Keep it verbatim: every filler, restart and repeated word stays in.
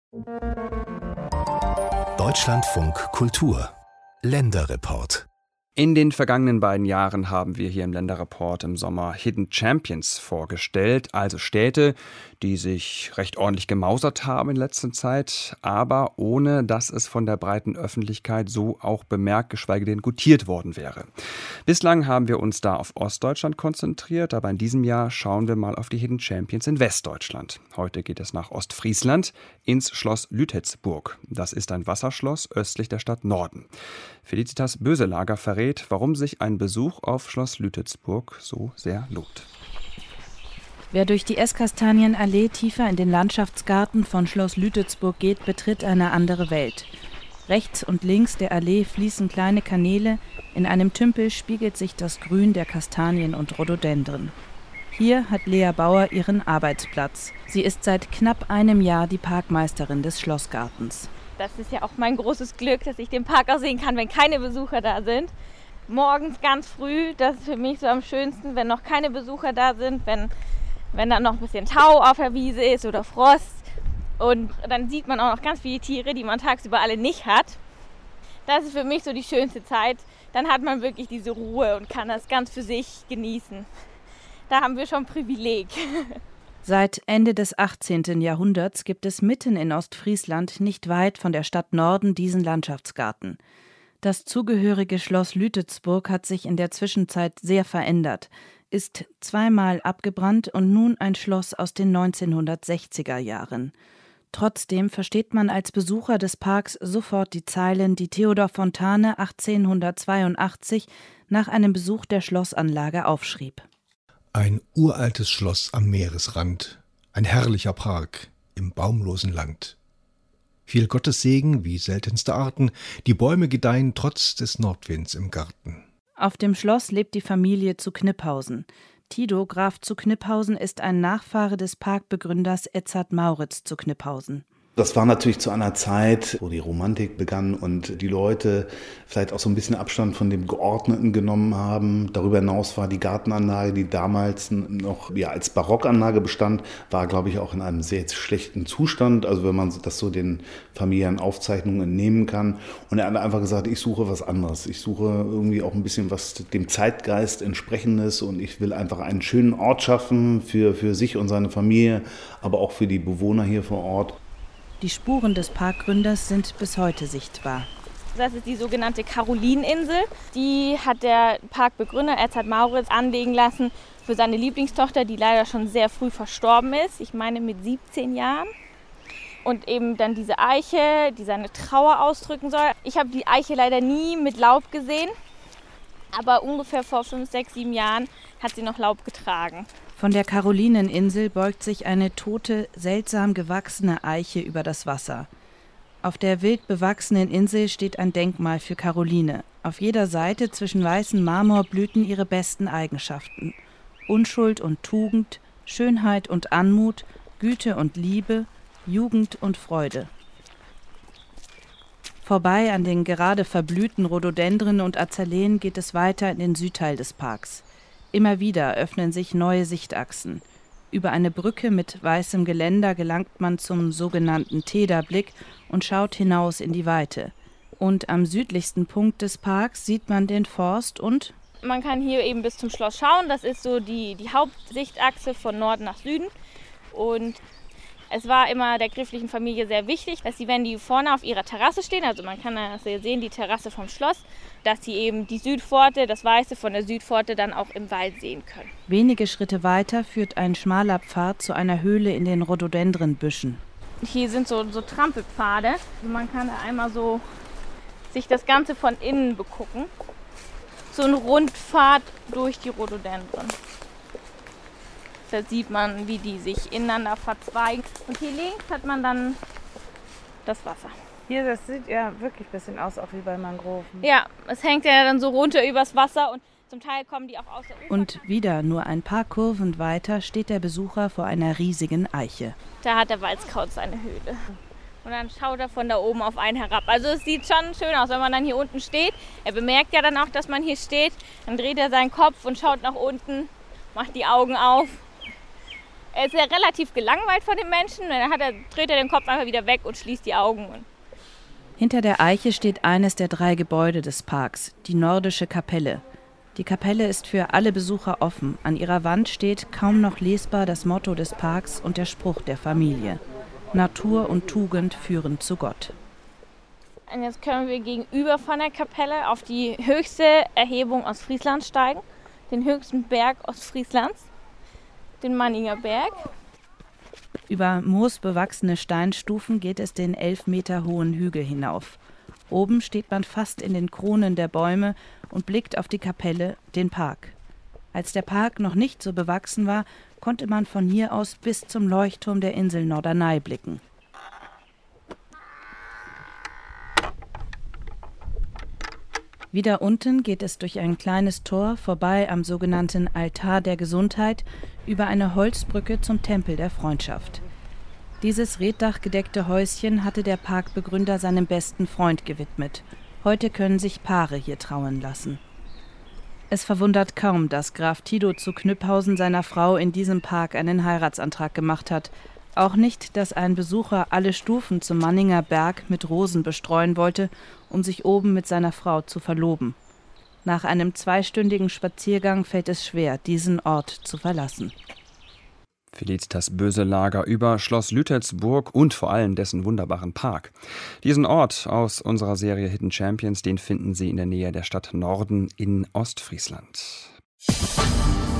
Deutschlandfunk Kultur Länderreport. In den vergangenen beiden Jahren haben wir hier im Länderreport im Sommer Hidden Champions vorgestellt, also Städte, die sich recht ordentlich gemausert haben in letzter Zeit, aber ohne dass es von der breiten Öffentlichkeit so auch bemerkt, geschweige denn gutiert worden wäre. Bislang haben wir uns da auf Ostdeutschland konzentriert, aber in diesem Jahr schauen wir mal auf die Hidden Champions in Westdeutschland. Heute geht es nach Ostfriesland ins Schloss Lütetsburg. Das ist ein Wasserschloss östlich der Stadt Norden. Felicitas Böselager verrät, warum sich ein Besuch auf Schloss Lütetsburg so sehr lohnt. Wer durch die Esskastanienallee tiefer in den Landschaftsgarten von Schloss Lütetsburg geht, betritt eine andere Welt. Rechts und links der Allee fließen kleine Kanäle, in einem Tümpel spiegelt sich das Grün der Kastanien und Rhododendren. Hier hat Lea Bauer ihren Arbeitsplatz. Sie ist seit knapp einem Jahr die Parkmeisterin des Schlossgartens. Das ist ja auch mein großes Glück, dass ich den Park auch sehen kann, wenn keine Besucher da sind. Morgens ganz früh, das ist für mich so am schönsten, wenn noch keine Besucher da sind, wenn, wenn dann noch ein bisschen Tau auf der Wiese ist oder Frost. Und dann sieht man auch noch ganz viele Tiere, die man tagsüber alle nicht hat. Das ist für mich so die schönste Zeit. Dann hat man wirklich diese Ruhe und kann das ganz für sich genießen. Da haben wir schon Privileg. Seit Ende des achtzehnten Jahrhunderts gibt es mitten in Ostfriesland, nicht weit von der Stadt Norden, diesen Landschaftsgarten. Das zugehörige Schloss Lütetsburg hat sich in der Zwischenzeit sehr verändert, ist zweimal abgebrannt und nun ein Schloss aus den neunzehnhundertsechziger Jahren. Trotzdem versteht man als Besucher des Parks sofort die Zeilen, die Theodor Fontane achtzehnhundertzweiundachtzig nach einem Besuch der Schlossanlage aufschrieb. Ein uraltes Schloss am Meeresrand, ein herrlicher Park im baumlosen Land. Viel Gottes Segen wie seltenste Arten, die Bäume gedeihen trotz des Nordwinds im Garten. Auf dem Schloss lebt die Familie zu Kniphausen. Thilo Graf zu Kniphausen ist ein Nachfahre des Parkbegründers Edzard Mauritz zu Kniphausen. Das war natürlich zu einer Zeit, wo die Romantik begann und die Leute vielleicht auch so ein bisschen Abstand von dem Geordneten genommen haben. Darüber hinaus war die Gartenanlage, die damals noch ja, als Barockanlage bestand, war, glaube ich, auch in einem sehr schlechten Zustand. Also wenn man das so den familiären Aufzeichnungen entnehmen kann. Und er hat einfach gesagt, ich suche was anderes. Ich suche irgendwie auch ein bisschen was dem Zeitgeist entsprechendes und ich will einfach einen schönen Ort schaffen für, für sich und seine Familie, aber auch für die Bewohner hier vor Ort. Die Spuren des Parkgründers sind bis heute sichtbar. Das ist die sogenannte Karolininsel. Die hat der Parkbegründer Edzard Mauritz anlegen lassen für seine Lieblingstochter, die leider schon sehr früh verstorben ist. Ich meine mit siebzehn Jahren. Und eben dann diese Eiche, die seine Trauer ausdrücken soll. Ich habe die Eiche leider nie mit Laub gesehen, aber ungefähr vor fünf, sechs, sieben Jahren hat sie noch Laub getragen. Von der Karolininsel beugt sich eine tote, seltsam gewachsene Eiche über das Wasser. Auf der wild bewachsenen Insel steht ein Denkmal für Caroline. Auf jeder Seite zwischen weißen Marmorblüten ihre besten Eigenschaften. Unschuld und Tugend, Schönheit und Anmut, Güte und Liebe, Jugend und Freude. Vorbei an den gerade verblühten Rhododendren und Azaleen geht es weiter in den Südteil des Parks. Immer wieder öffnen sich neue Sichtachsen. Über eine Brücke mit weißem Geländer gelangt man zum sogenannten Tederblick und schaut hinaus in die Weite. Und am südlichsten Punkt des Parks sieht man den Forst und... Man kann hier eben bis zum Schloss schauen. Das ist so die, die Hauptsichtachse von Norden nach Süden. Und es war immer der grifflichen Familie sehr wichtig, dass sie, wenn die vorne auf ihrer Terrasse stehen, also man kann das hier sehen, die Terrasse vom Schloss, dass sie eben die Südpforte, das Weiße von der Südpforte dann auch im Wald sehen können. Wenige Schritte weiter führt ein schmaler Pfad zu einer Höhle in den Rhododendrenbüschen. Hier sind so, so Trampelpfade. Man kann da einmal so sich das Ganze von innen begucken. So ein Rundpfad durch die Rhododendren. Da sieht man, wie die sich ineinander verzweigen. Und hier links hat man dann das Wasser. Hier, das sieht ja wirklich ein bisschen aus, auch wie bei Mangroven. Ja, es hängt ja dann so runter übers Wasser und zum Teil kommen die auch aus der Ufer. Und wieder nur ein paar Kurven weiter steht der Besucher vor einer riesigen Eiche. Da hat der Walzkraut seine Höhle. Und dann schaut er von da oben auf einen herab. Also es sieht schon schön aus, wenn man dann hier unten steht. Er bemerkt ja dann auch, dass man hier steht. Dann dreht er seinen Kopf und schaut nach unten, macht die Augen auf. Er ist ja relativ gelangweilt von den Menschen, dann hat er, dreht er den Kopf einfach wieder weg und schließt die Augen. Hinter der Eiche steht eines der drei Gebäude des Parks, die Nordische Kapelle. Die Kapelle ist für alle Besucher offen. An ihrer Wand steht kaum noch lesbar das Motto des Parks und der Spruch der Familie: Natur und Tugend führen zu Gott. Und jetzt können wir gegenüber von der Kapelle auf die höchste Erhebung Ostfrieslands steigen, den höchsten Berg Ostfrieslands, den Manninger Berg. Über moosbewachsene Steinstufen geht es den elf Meter hohen Hügel hinauf. Oben steht man fast in den Kronen der Bäume und blickt auf die Kapelle, den Park. Als der Park noch nicht so bewachsen war, konnte man von hier aus bis zum Leuchtturm der Insel Norderney blicken. Wieder unten geht es durch ein kleines Tor vorbei am sogenannten Altar der Gesundheit über eine Holzbrücke zum Tempel der Freundschaft. Dieses reetdachgedeckte Häuschen hatte der Parkbegründer seinem besten Freund gewidmet. Heute können sich Paare hier trauen lassen. Es verwundert kaum, dass Graf Tito zu Knüpphausen seiner Frau in diesem Park einen Heiratsantrag gemacht hat. Auch nicht, dass ein Besucher alle Stufen zum Manninger Berg mit Rosen bestreuen wollte, um sich oben mit seiner Frau zu verloben. Nach einem zweistündigen Spaziergang fällt es schwer, diesen Ort zu verlassen. Felicitas Böselager über Schloss Lütetsburg und vor allem dessen wunderbaren Park. Diesen Ort aus unserer Serie Hidden Champions, den finden Sie in der Nähe der Stadt Norden in Ostfriesland.